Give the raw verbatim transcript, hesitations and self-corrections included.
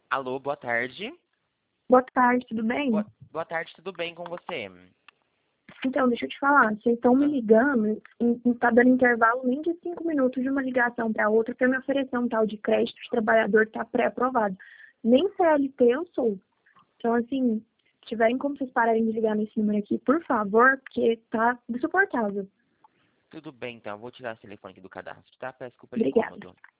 Alô, boa tarde. Boa tarde, tudo bem? Boa, boa tarde, tudo bem com você? Então, deixa eu te falar, vocês estão me Ah, ligando, e não tá dando intervalo nem de cinco minutos de uma ligação para outra para me oferecer um tal de crédito de trabalhador que está pré-aprovado. Nem C L T eu sou. Então, assim, se tiverem como vocês pararem de ligar nesse número aqui, por favor, porque tá insuportável. tudo bem, então. Eu vou tirar esse telefone aqui do cadastro, tá? Peço desculpa pelo Obrigada. incômodo.